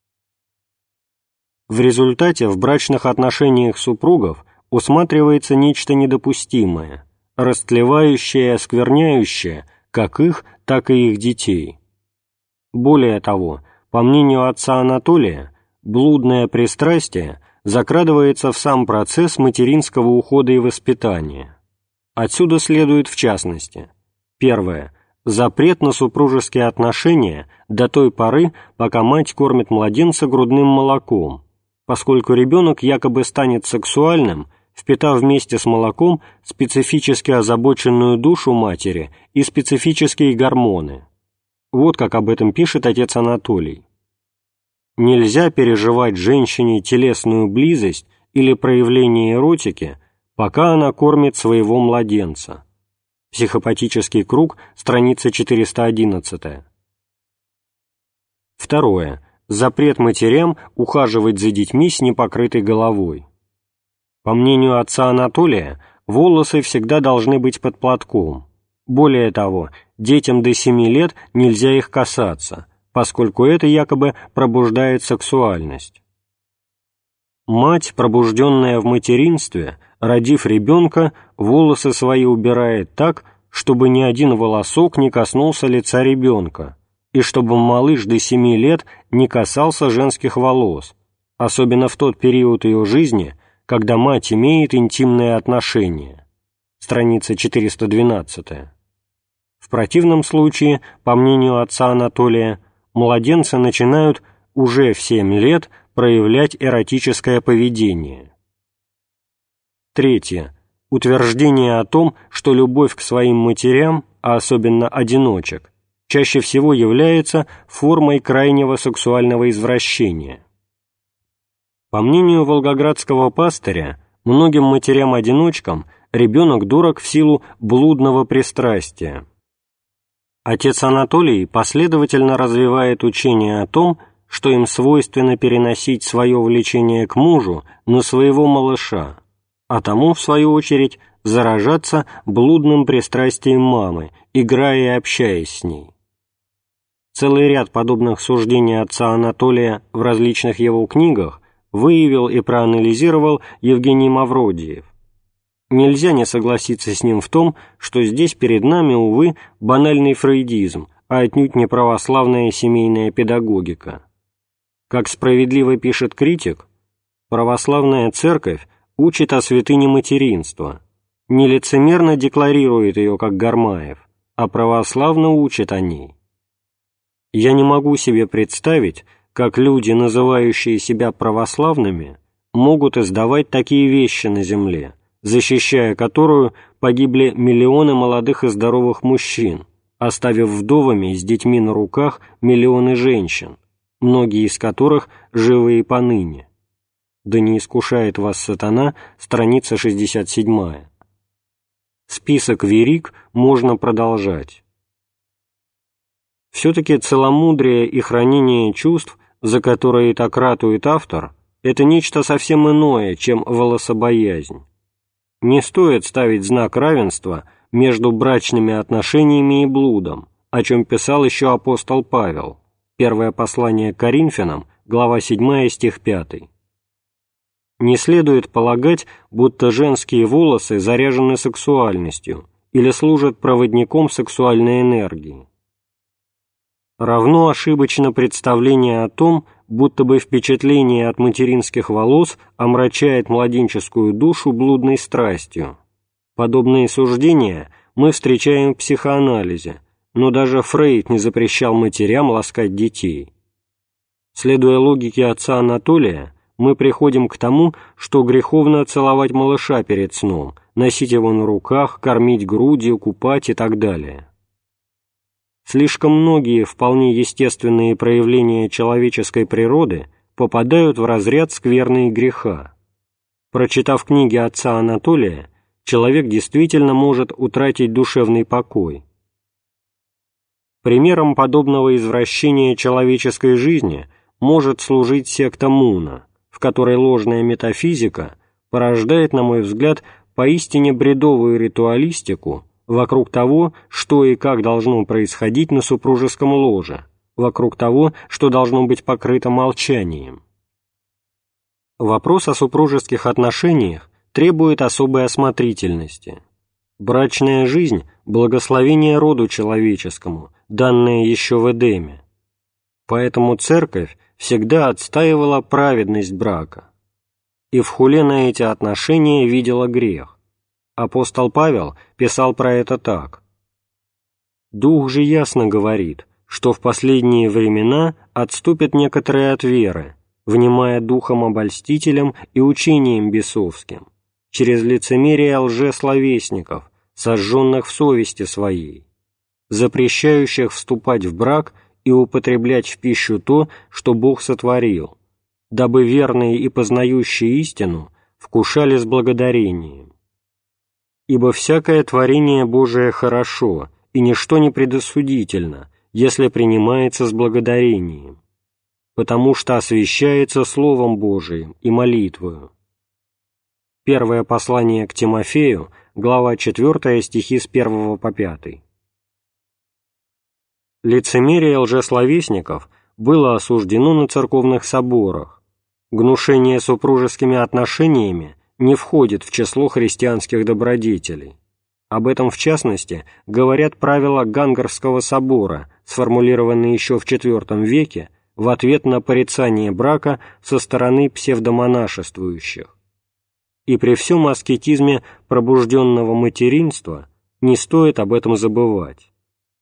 В результате в брачных отношениях супругов усматривается нечто недопустимое, растлевающее и оскверняющее как их, так и их детей. Более того, по мнению отца Анатолия, блудное пристрастие закрадывается в сам процесс материнского ухода и воспитания. Отсюда следует в частности: первое – запрет на супружеские отношения до той поры, пока мать кормит младенца грудным молоком, поскольку ребенок якобы станет сексуальным, впитав вместе с молоком специфически озабоченную душу матери и специфические гормоны. Вот как об этом пишет отец Анатолий. Нельзя переживать женщине телесную близость или проявление эротики, пока она кормит своего младенца. Психопатический круг, страница 411. Второе. запрет матерям ухаживать за детьми с непокрытой головой. По мнению отца Анатолия, волосы всегда должны быть под платком. Более того, детям до 7 лет нельзя их касаться, поскольку это якобы пробуждает сексуальность. Мать, пробужденная в материнстве, родив ребенка, волосы свои убирает так, чтобы ни один волосок не коснулся лица ребенка, и чтобы малыш до 7 лет не касался женских волос, особенно в тот период ее жизни, когда мать имеет интимные отношения. Страница 412. В противном случае, по мнению отца Анатолия, младенцы начинают уже в 7 лет проявлять эротическое поведение. Третье. Утверждение о том, что любовь к своим матерям, а особенно одиночек, чаще всего является формой крайнего сексуального извращения. По мнению волгоградского пастыря, многим матерям-одиночкам ребенок дорог в силу блудного пристрастия. Отец Анатолий последовательно развивает учение о том, что им свойственно переносить свое влечение к мужу на своего малыша, а тому, в свою очередь, заражаться блудным пристрастием мамы, играя и общаясь с ней. Целый ряд подобных суждений отца Анатолия в различных его книгах выявил и проанализировал Евгений Мавродиев. Нельзя не согласиться с ним в том, что здесь перед нами, увы, банальный фрейдизм, а отнюдь не православная семейная педагогика. Как справедливо пишет критик, православная церковь учит о святыне материнства, не лицемерно декларирует ее, как Гармаев, а православно учит о ней. Я не могу себе представить, как люди, называющие себя православными, могут издавать такие вещи на земле, защищая которую погибли миллионы молодых и здоровых мужчин, оставив вдовами с детьми на руках миллионы женщин, многие из которых живы и поныне. «Да не искушает вас сатана», страница 67. Список верик можно продолжать. Все-таки целомудрие и хранение чувств, за которые так ратует автор, это нечто совсем иное, чем волособоязнь. Не стоит ставить знак равенства между брачными отношениями и блудом, о чем писал еще апостол Павел, первое послание к Коринфянам, глава 7, стих 5. Не следует полагать, будто женские волосы заряжены сексуальностью или служат проводником сексуальной энергии. Равно ошибочно представление о том, будто бы впечатление от материнских волос омрачает младенческую душу блудной страстью. Подобные суждения мы встречаем в психоанализе, но даже Фрейд не запрещал матерям ласкать детей. Следуя логике отца Анатолия, мы приходим к тому, что греховно целовать малыша перед сном, носить его на руках, кормить грудью, купать и так далее. Слишком многие вполне естественные проявления человеческой природы попадают в разряд скверны и греха. Прочитав книги отца Анатолия, человек действительно может утратить душевный покой. Примером подобного извращения человеческой жизни может служить секта Муна, в которой ложная метафизика порождает, на мой взгляд, поистине бредовую ритуалистику вокруг того, что и как должно происходить на супружеском ложе, вокруг того, что должно быть покрыто молчанием. Вопрос о супружеских отношениях требует особой осмотрительности. Брачная жизнь – благословение роду человеческому, данное еще в Эдеме. Поэтому Церковь всегда отстаивала праведность брака. И в хуле на эти отношения видела грех. Апостол Павел писал про это так: «Дух же ясно говорит, что в последние времена отступят некоторые от веры, внимая духом обольстителям и учением бесовским, через лицемерие лжесловесников, сожженных в совести своей, запрещающих вступать в брак и употреблять в пищу то, что Бог сотворил, дабы верные и познающие истину вкушали с благодарением. Ибо всякое творение Божие хорошо, и ничто не предосудительно, если принимается с благодарением. потому что освящается Словом Божиим и молитвою». Первое послание к Тимофею, глава 4, стихи с 1 по 5. Лицемерие лжесловесников было осуждено на церковных соборах. Гнушение супружескими отношениями не входит в число христианских добродетелей. Об этом, в частности, говорят правила Гангарского собора, сформулированные еще в IV веке в ответ на порицание брака со стороны псевдомонашествующих. И при всем аскетизме пробужденного материнства не стоит об этом забывать.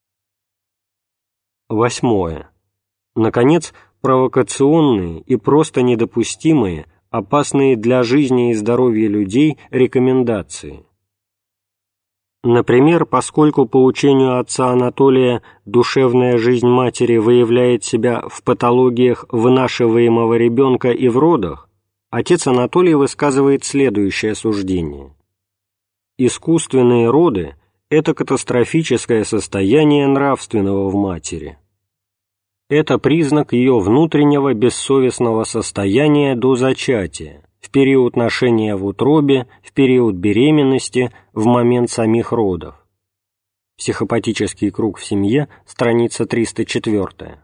8. Наконец, провокационные и просто недопустимые, опасные для жизни и здоровья людей рекомендации. Например, поскольку по учению отца Анатолия душевная жизнь матери выявляет себя в патологиях вынашиваемого ребенка и в родах, отец Анатолий высказывает следующее суждение. Искусственные роды – это катастрофическое состояние нравственного в матери. Это признак ее внутреннего бессовестного состояния до зачатия, в период ношения в утробе, в период беременности, в момент самих родов. Психопатический круг в семье, страница 304.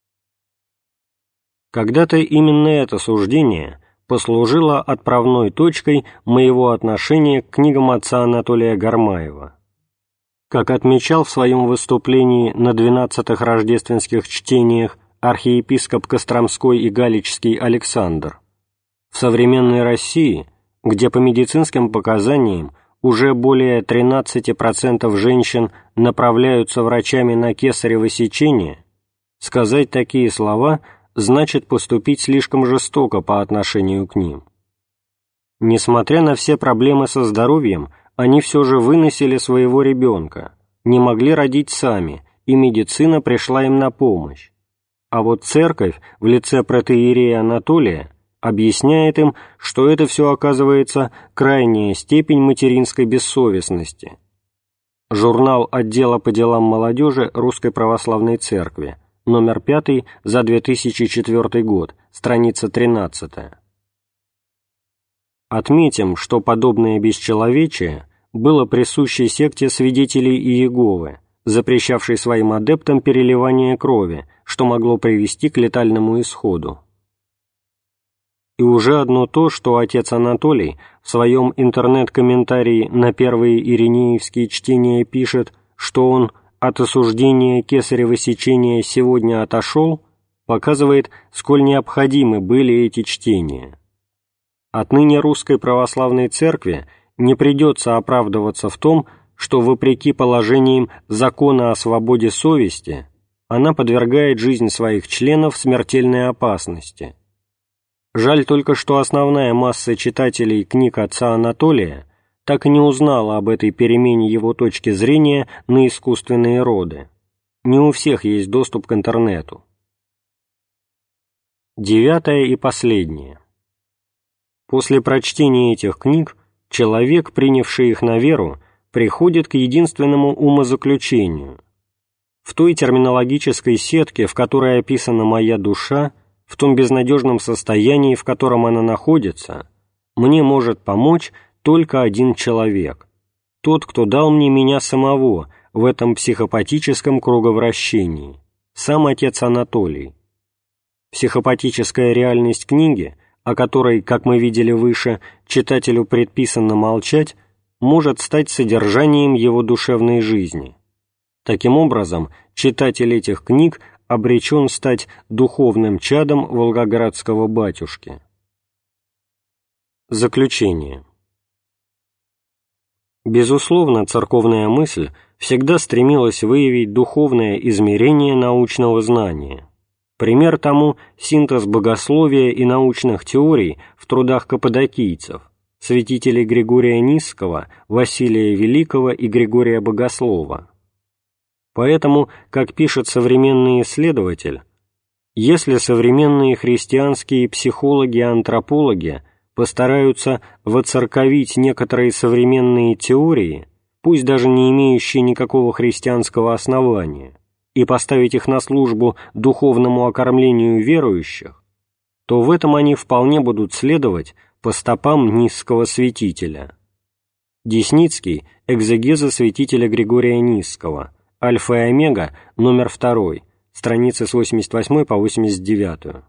Когда-то именно это суждение послужило отправной точкой моего отношения к книгам отца Анатолия Гармаева. Как отмечал в своем выступлении на 12-х рождественских чтениях архиепископ Костромской и Галичский Александр, в современной России, где по медицинским показаниям уже более 13% женщин направляются врачами на кесарево сечение, сказать такие слова значит поступить слишком жестоко по отношению к ним. Несмотря на все проблемы со здоровьем, они все же выносили своего ребенка, не могли родить сами, и медицина пришла им на помощь. А вот церковь в лице протоиерея Анатолия объясняет им, что это все оказывается крайняя степень материнской бессовестности. Журнал отдела по делам молодежи Русской Православной Церкви, номер 5 за 2004 год, страница 13. Отметим, что подобное бесчеловечие было присуще секте свидетелей Иеговы, запрещавшей своим адептам переливание крови, что могло привести к летальному исходу. И уже одно то, что отец Анатолий в своем интернет-комментарии на первые иринеевские чтения пишет, что он от осуждения кесарево сечения сегодня отошел, показывает, сколь необходимы были эти чтения. Отныне Русской Православной Церкви не придется оправдываться в том, что, вопреки положениям закона о свободе совести, она подвергает жизнь своих членов смертельной опасности. Жаль только, что основная масса читателей книг отца Анатолия так и не узнала об этой перемене его точки зрения на искусственные роды. Не у всех есть доступ к интернету. 9 и последнее. После прочтения этих книг человек, принявший их на веру, приходит к единственному умозаключению. В той терминологической сетке, в которой описана моя душа, в том безнадежном состоянии, в котором она находится, мне может помочь только один человек, тот, кто дал мне меня самого в этом психопатическом круговращении, сам отец Анатолий. Психопатическая реальность книги, о которой, как мы видели выше, читателю предписано молчать, может стать содержанием его душевной жизни. Таким образом, читатель этих книг обречен стать духовным чадом волгоградского батюшки. Заключение. Безусловно, церковная мысль всегда стремилась выявить духовное измерение научного знания. Пример тому – синтез богословия и научных теорий в трудах каппадокийцев, святителей Григория Нисского, Василия Великого и Григория Богослова. Поэтому, как пишет современный исследователь, если современные христианские психологи и антропологи постараются воцерковить некоторые современные теории, пусть даже не имеющие никакого христианского основания, и поставить их на службу духовному окормлению верующих, то в этом они вполне будут следовать по стопам Нисского святителя. Десницкий, экзегеза святителя Григория Нисского, Альфа и Омега, номер 2, страницы с 88 по 89.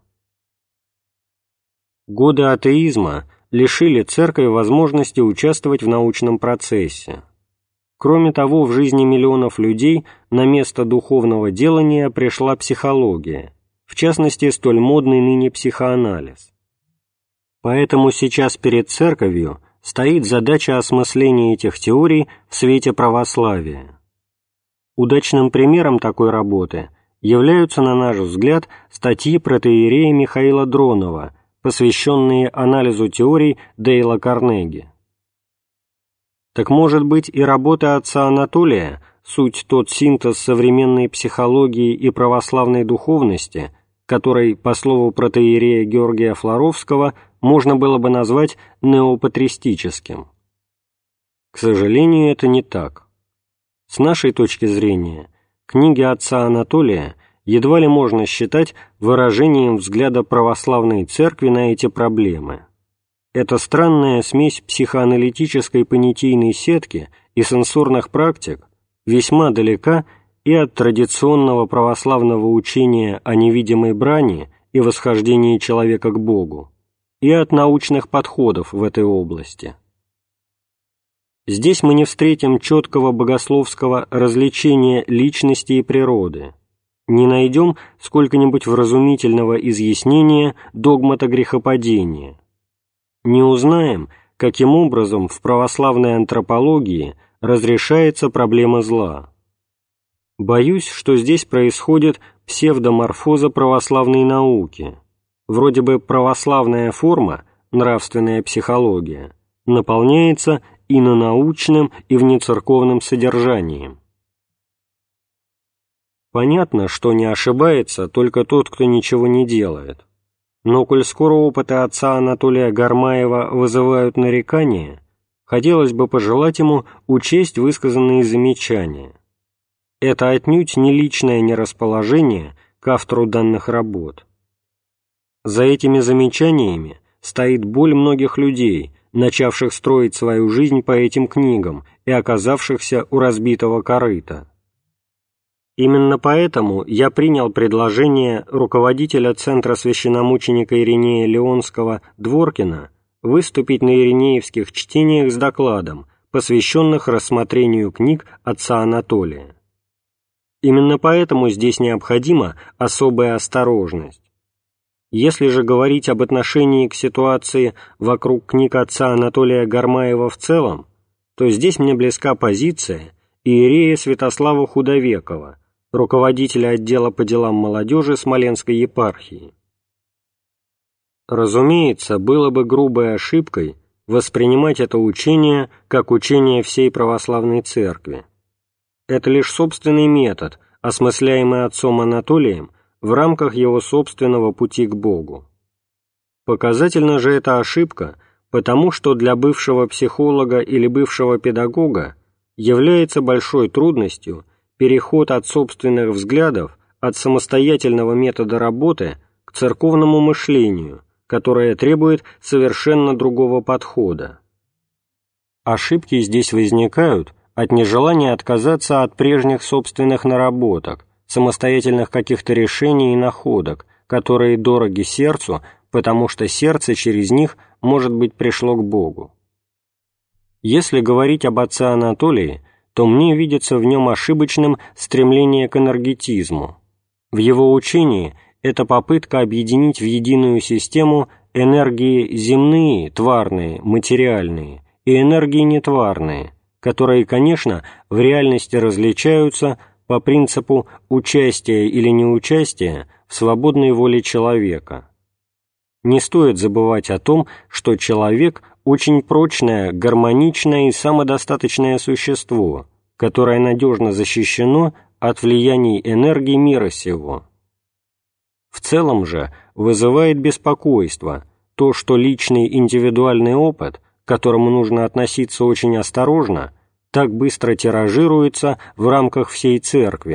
Годы атеизма лишили Церковь возможности участвовать в научном процессе. Кроме того, в жизни миллионов людей на место духовного делания пришла психология, в частности, столь модный ныне психоанализ. Поэтому сейчас перед Церковью стоит задача осмысления этих теорий в свете православия. Удачным примером такой работы являются, на наш взгляд, статьи протоиерея Михаила Дронова, посвященные анализу теорий Дейла Карнеги. Так может быть и работа отца Анатолия, суть тот синтез современной психологии и православной духовности, который, по слову протоиерея Георгия Флоровского, можно было бы назвать неопатристическим. К сожалению, это не так. С нашей точки зрения, книги отца Анатолия едва ли можно считать выражением взгляда православной церкви на эти проблемы. Это странная смесь психоаналитической понятийной сетки и сенсорных практик весьма далека и от традиционного православного учения о невидимой брани и восхождении человека к Богу, и от научных подходов в этой области. Здесь мы не встретим четкого богословского различения личности и природы, не найдем сколько-нибудь вразумительного изъяснения догмата грехопадения, не узнаем, каким образом в православной антропологии разрешается проблема зла. Боюсь, что здесь происходит псевдоморфоза православной науки, вроде бы православная форма, нравственная психология, наполняется инонаучным и внецерковным содержанием. Понятно, что не ошибается только тот, кто ничего не делает, но коль скоро опыты отца Анатолия Гармаева вызывают нарекания, хотелось бы пожелать ему учесть высказанные замечания. Это отнюдь не личное нерасположение к автору данных работ. За этими замечаниями стоит боль многих людей, начавших строить свою жизнь по этим книгам и оказавшихся у разбитого корыта. Именно поэтому я принял предложение руководителя Центра священномученика Иринея Леонского Дворкина выступить на иринеевских чтениях с докладом, посвященных рассмотрению книг отца Анатолия. Именно поэтому здесь необходима особая осторожность. Если же говорить об отношении к ситуации вокруг книг отца Анатолия Гармаева в целом, то здесь мне близка позиция иерея Святослава Худовекова, руководителя отдела по делам молодежи Смоленской епархии. Разумеется, было бы грубой ошибкой воспринимать это учение как учение всей православной церкви. Это лишь собственный метод, осмысляемый отцом Анатолием в рамках его собственного пути к Богу. Показательна же эта ошибка, потому что для бывшего психолога или бывшего педагога является большой трудностью переход от собственных взглядов, от самостоятельного метода работы к церковному мышлению, которое требует совершенно другого подхода. Ошибки здесь возникают от нежелания отказаться от прежних собственных наработок, самостоятельных каких-то решений и находок, которые дороги сердцу, потому что сердце через них, может быть, пришло к Богу. Если говорить об отце Анатолии, то мне видится в нем ошибочным стремление к энергетизму. В его учении это попытка объединить в единую систему энергии земные, тварные, материальные, и энергии нетварные, которые, конечно, в реальности различаются по принципу участия или неучастия в свободной воле человека. Не стоит забывать о том, что человек – очень прочное, гармоничное и самодостаточное существо, которое надежно защищено от влияний энергии мира сего. В целом же вызывает беспокойство то, что личный индивидуальный опыт, к которому нужно относиться очень осторожно, так быстро тиражируется в рамках всей церкви,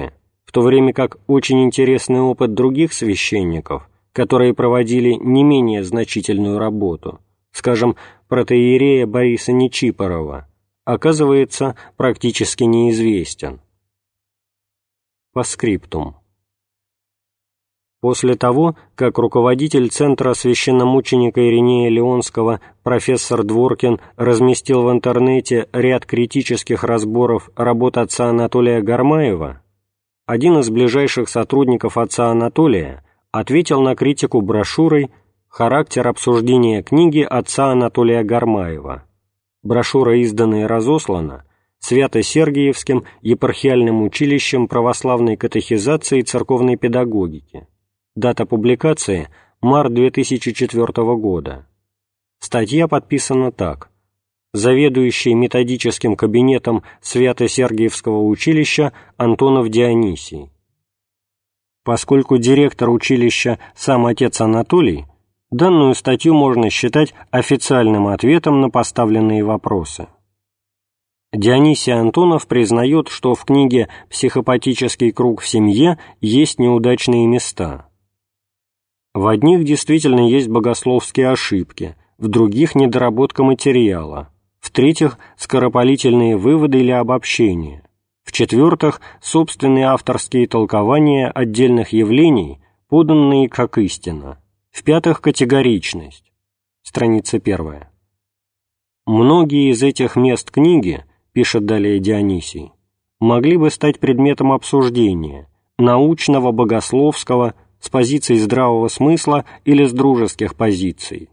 в то время как очень интересный опыт других священников, которые проводили не менее значительную работу, скажем, протоиерея Бориса Нечипорова, оказывается практически неизвестен. Постскриптум. После того, как руководитель Центра священномученика Иринея Леонского профессор Дворкин разместил в интернете ряд критических разборов работ отца Анатолия Гармаева, один из ближайших сотрудников отца Анатолия ответил на критику брошюрой «Характер обсуждения книги отца Анатолия Гармаева». Брошюра издана и разослана Свято-Сергиевским епархиальным училищем православной катехизации и церковной педагогики. Дата публикации – март 2004 года. Статья подписана так: заведующий методическим кабинетом Свято-Сергиевского училища Антонов Дионисий. Поскольку директор училища сам отец Анатолий, данную статью можно считать официальным ответом на поставленные вопросы. Дионисий Антонов признает, что в книге «Психопатический круг в семье» есть неудачные места. В одних действительно есть богословские ошибки, в других – недоработка материала, в-третьих – скоропалительные выводы или обобщения, в-четвертых – собственные авторские толкования отдельных явлений, поданные как истина, в-пятых – категоричность. Страница 1. Многие из этих мест книги, пишет далее Дионисий, могли бы стать предметом обсуждения, научного, богословского, с позиций здравого смысла или с дружеских позиций.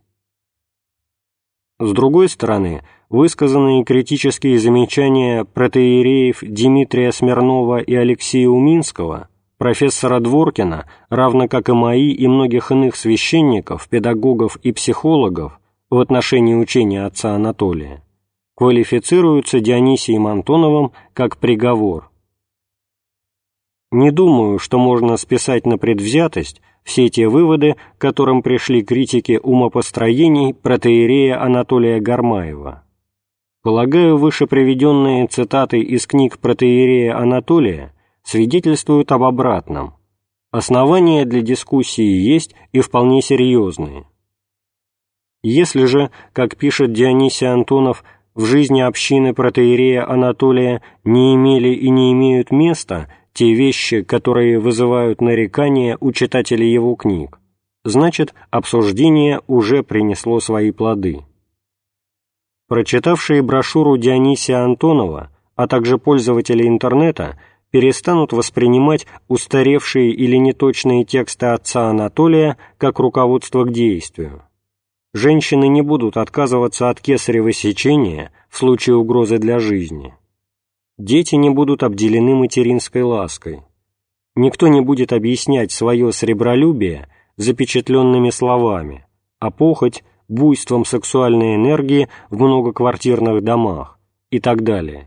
С другой стороны, высказанные критические замечания протоиереев Дмитрия Смирнова и Алексея Уминского, профессора Дворкина, равно как и мои и многих иных священников, педагогов и психологов в отношении учения отца Анатолия, квалифицируются Дионисием Антоновым как приговор. Не думаю, что можно списать на предвзятость все те выводы, к которым пришли критики умопостроений протоиерея Анатолия Гармаева. Полагаю, выше приведенные цитаты из книг протоиерея Анатолия свидетельствуют об обратном. Основания для дискуссии есть и вполне серьезные. Если же, как пишет Дионисий Антонов, в жизни общины протоиерея Анатолия не имели и не имеют места те вещи, которые вызывают нарекания у читателей его книг, значит, обсуждение уже принесло свои плоды. Прочитавшие брошюру Дионисия Антонова, а также пользователи интернета, перестанут воспринимать устаревшие или неточные тексты отца Анатолия как руководство к действию. Женщины не будут отказываться от кесарево сечения в случае угрозы для жизни. Дети не будут обделены материнской лаской. Никто не будет объяснять свое сребролюбие запечатленными словами, а похоть – буйством сексуальной энергии в многоквартирных домах и так далее.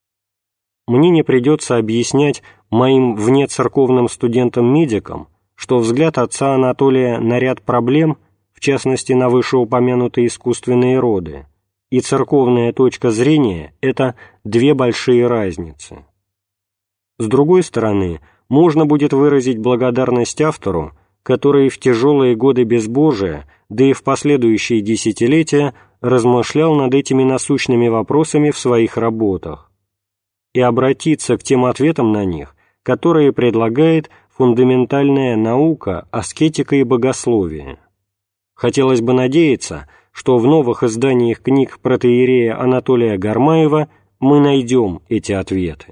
Мне не придется объяснять моим внецерковным студентам-медикам, что взгляд отца Анатолия на ряд проблем, в частности на вышеупомянутые искусственные роды, и церковная точка зрения – это две большие разницы. С другой стороны, можно будет выразить благодарность автору, который в тяжелые годы безбожия, да и в последующие десятилетия, размышлял над этими насущными вопросами в своих работах, и обратиться к тем ответам на них, которые предлагает фундаментальная наука, аскетика и богословие. Хотелось бы надеяться, что в новых изданиях книг протоиерея Анатолия Гармаева мы найдем эти ответы.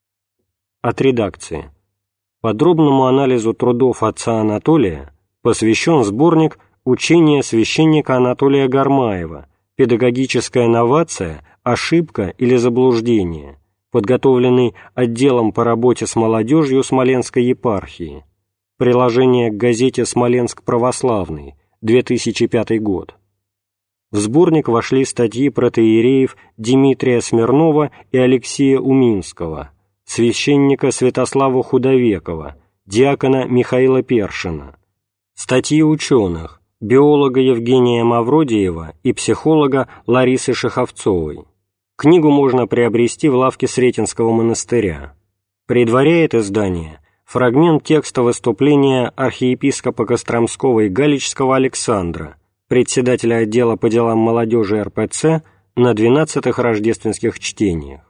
От редакции. Подробному анализу трудов отца Анатолия посвящен сборник «Учение священника Анатолия Гармаева. Педагогическая новация, ошибка или заблуждение», подготовленный отделом по работе с молодежью Смоленской епархии. Приложение к газете «Смоленск православный», 2005 год. В сборник вошли статьи протоиереев Дмитрия Смирнова и Алексея Уминского, священника Святослава Худовекова, диакона Михаила Першина, статьи ученых, биолога Евгения Мавродиева и психолога Ларисы Шеховцовой. Книгу можно приобрести в лавке Сретенского монастыря. Предваряет издание фрагмент текста выступления архиепископа Костромского и Галичского Александра, председателя отдела по делам молодежи РПЦ, на 12-х рождественских чтениях.